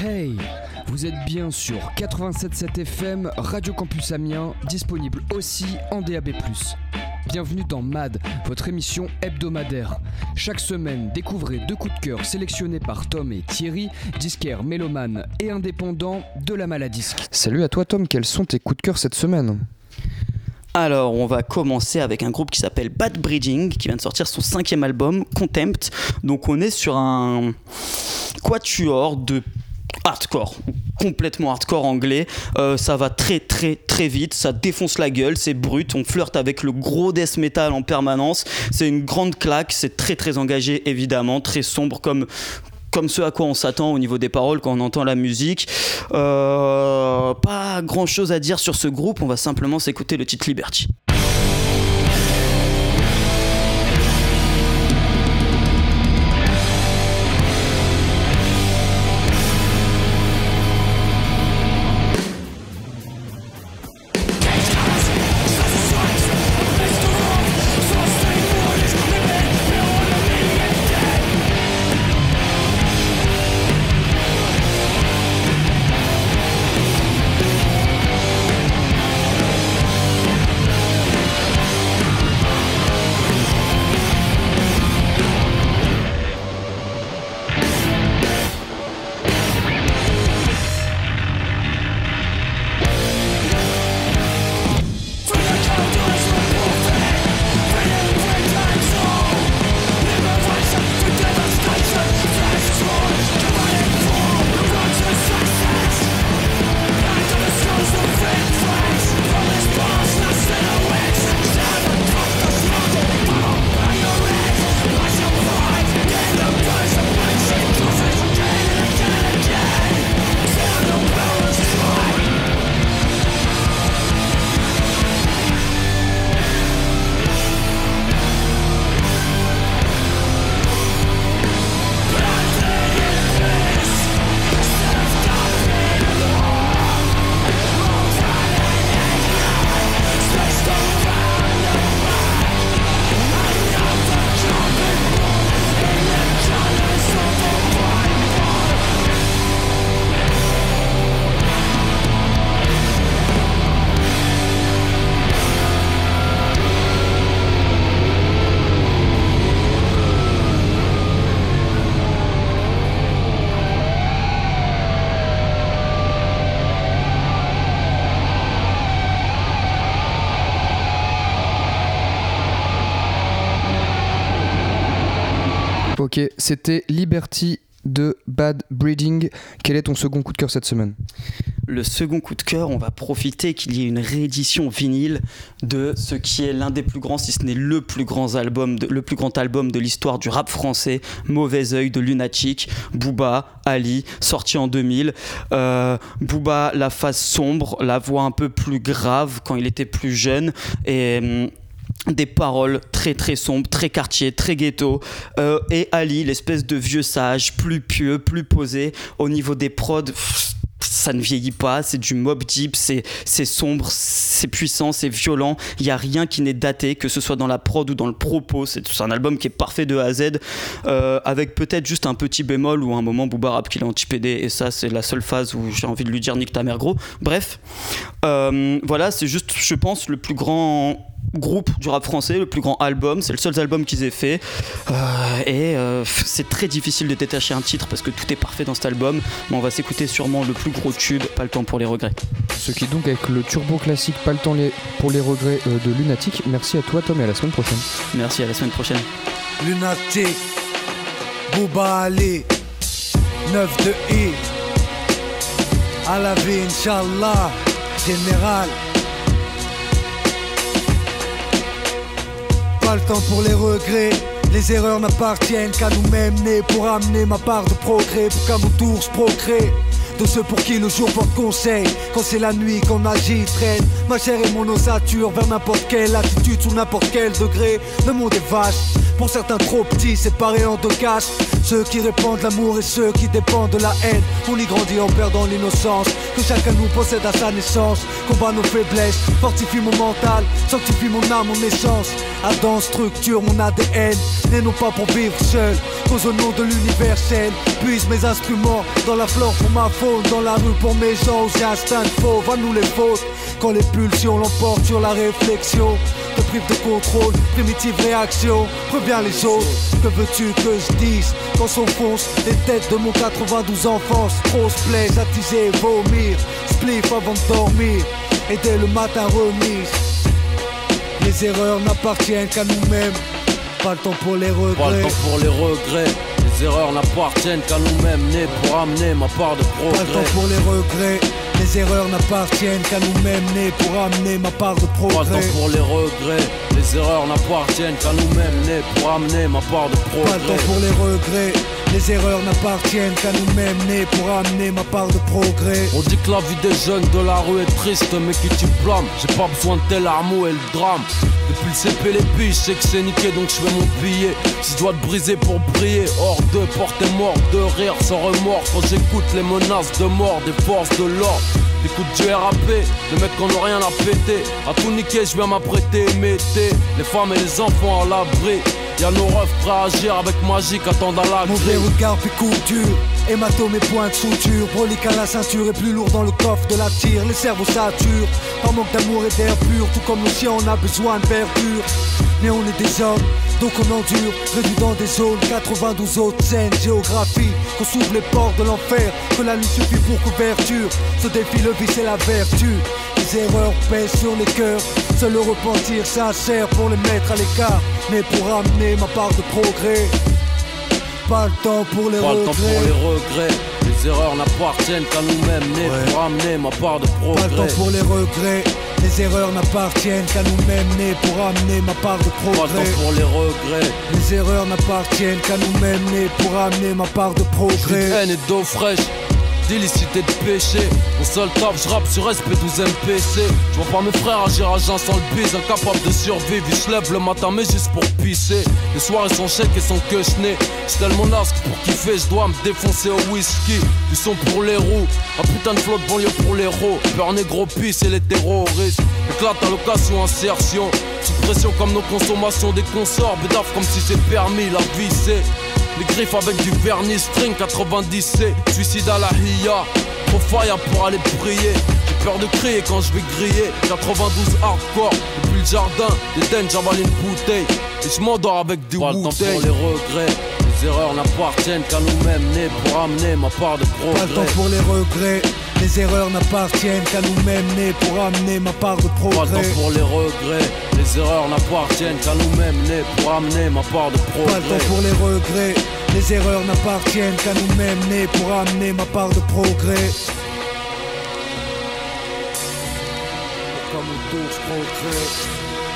Hey, vous êtes bien sur 87.7 FM, Radio Campus Amiens, disponible aussi en DAB+. Bienvenue dans MAD, votre émission hebdomadaire. Chaque semaine, découvrez 2 coups de cœur sélectionnés par Tom et Thierry, disquaires, mélomanes et indépendants de la Maladisque. Salut à toi Tom, quels sont tes coups de cœur cette semaine ? Alors, on va commencer avec un groupe qui s'appelle Bad Breeding, qui vient de sortir son 5e album, Contempt. Donc on est sur un quatuor de hardcore, complètement hardcore anglais. Ça va très très très vite, ça défonce la gueule, c'est brut, on flirte avec le gros death metal en permanence. C'est une grande claque, c'est très très engagé évidemment, très sombre comme ce à quoi on s'attend au niveau des paroles quand on entend la musique. Pas grand chose à dire sur ce groupe, on va simplement s'écouter le titre Liberty. Ok, c'était Liberty de Bad Breeding. Quel est ton second coup de cœur cette semaine ? Le second coup de cœur, on va profiter qu'il y ait une réédition vinyle de ce qui est l'un des plus grands, si ce n'est le plus grand album de l'histoire du rap français, Mauvais Oeil de Lunatic, Booba, Ali, sorti en 2000. Booba, la face sombre, la voix un peu plus grave quand il était plus jeune et des paroles très très sombres, très quartier, très ghetto, et Ali, l'espèce de vieux sage, plus pieux, plus posé. Au niveau des prods, ça ne vieillit pas, c'est du Mobb Deep, c'est sombre, c'est puissant, c'est violent, il n'y a rien qui n'est daté, que ce soit dans la prod ou dans le propos. C'est un album qui est parfait de A à Z, avec peut-être juste un petit bémol où à un moment Booba rappe qu'il est anti-PD, et ça c'est la seule phase où j'ai envie de lui dire nique ta mère gros. Bref, voilà, c'est juste, je pense, le plus grand groupe du rap français, le plus grand album, c'est le seul album qu'ils aient fait, et c'est très difficile de détacher un titre parce que tout est parfait dans cet album, mais on va s'écouter sûrement le plus gros tube, Pas le temps pour les regrets. Ce qui est donc avec le turbo classique Pas le temps pour les regrets de Lunatic. Merci à toi Tom et à la semaine prochaine. Merci, à la semaine prochaine. Lunatic, Booba Ali, 9 de I, à la vie Inch'Allah, général. Pas le temps pour les regrets, les erreurs n'appartiennent qu'à nous-mêmes, nés pour amener ma part de progrès, pour qu'à mon tour je procrée. De ceux pour qui le jour porte conseil, quand c'est la nuit qu'on agit, traîne ma chair et mon ossature vers n'importe quelle attitude, sous n'importe quel degré. Le monde est vaste, pour certains trop petits, séparés en 2 cases. Ceux qui répandent l'amour et ceux qui dépendent de la haine. On y grandit en perdant l'innocence que chacun nous possède à sa naissance. Combat nos faiblesses, fortifie mon mental, sanctifie mon âme, mon essence. Adam structure mon ADN, et non pas pour vivre seul. Cause au nom de l'universel, puise mes instruments dans la flore pour ma faune, dans la rue pour mes gens, j'ai instinct de fauve, à nous les fautes. Quand les pulsions l'emportent sur la réflexion, te prive de contrôle, primitive réaction, préviens les autres. Que veux-tu que je dise quand s'enfoncent les têtes de mon 92 enfance? Trop se plaise, attiser et vomir, spliff avant de dormir, et dès le matin remise. Les erreurs n'appartiennent qu'à nous-mêmes, pas le temps pour les regrets. Pas le temps pour les regrets. Les erreurs n'appartiennent qu'à nous-mêmes, nés pour amener ma part de progrès. Pas le temps pour les regrets. Les erreurs n'appartiennent qu'à nous-mêmes, nés pour amener ma part de progrès. Pas le temps pour les regrets. Les erreurs n'appartiennent qu'à nous-mêmes, nés pour amener ma part de progrès. Pas le temps pour les regrets. Les erreurs n'appartiennent qu'à nous-mêmes, nés pour amener ma part de progrès. On dit que la vie des jeunes de la rue est triste, mais qui tu blâmes? J'ai pas besoin de tel armeau et le drame. Depuis le CP les billes, je sais que c'est niqué donc je fais mon billet. Si je dois te briser pour briller, hors de portée mort, de rire sans remords. Quand j'écoute les menaces de mort des forces de l'ordre, j'écoute du RAP, les mecs qui n'ont rien à péter. À tout niquer, je viens m'apprêter, mettez les femmes et les enfants à l'abri. Y'a nos refs prêts à agir avec magie qu'attendent à la Mauvais regard puis couture, hématome et points de suture. Brolique à la ceinture et plus lourd dans le coffre de la tire. Les cerveaux saturent, par manque d'amour et d'air pur. Tout comme le chien on a besoin de verdure. Mais on est des hommes, donc on endure. Réduit dans des zones, 92 autres scènes. Géographie, qu'on s'ouvre les portes de l'enfer. Que la nuit suffit pour couverture. Ce défi, le vice et la vertu. Les erreurs pèsent sur les cœurs. Seul le repentir sincère pour les mettre à l'écart. Mais pour amener ma part de progrès. Pas le temps pour les regrets. Pas le temps pour les regrets. Les erreurs n'appartiennent qu'à nous-mêmes, nés pour amener ma part de progrès. Pas le temps pour les regrets. Les erreurs n'appartiennent qu'à nous-mêmes, nés pour amener ma part de progrès. Pas le temps pour les regrets. Les erreurs n'appartiennent qu'à nous-mêmes, nés pour amener ma part de progrès. Haine et d'eau fraîche, d'illicité de péché. Mon seul taf, je rappe sur SP12 MPC. Je vois pas mes frères agir à jeun sans le bise, incapable de survivre. Ils se lèvent le matin mais juste pour pisser. Les soirées sont chèques et sont que chenés. J'ai tellement l'asque pour kiffer, je dois me défoncer au whisky. Du son pour les roues, un putain de flotte banlieue pour les héros. Peur négro pisse et les terroristes éclate à l'occasion, insertion. Sous pression comme nos consommations des consorts. Bédaf comme si c'est permis, la vie c'est les griffes avec du vernis string 90C, suicide à la hiya. Trop fire pour aller prier. J'ai peur de crier quand je vais griller. 92 hardcore, depuis le jardin d'Eden j'avale une bouteille et je m'endors avec du Wu-Tang. Pas le temps pour les regrets. Les erreurs n'appartiennent qu'à nous-mêmes, nés pour amener ma part de progrès. Pas le temps pour les regrets. Les erreurs n'appartiennent qu'à nous-mêmes, nés pour amener ma part de progrès. Pas le temps pour les regrets. Les erreurs n'appartiennent qu'à nous-mêmes, nés pour amener ma part de progrès. Pas le temps pour les regrets. Les erreurs n'appartiennent qu'à nous-mêmes, nés pour amener ma part de progrès. Comme on touche progrès.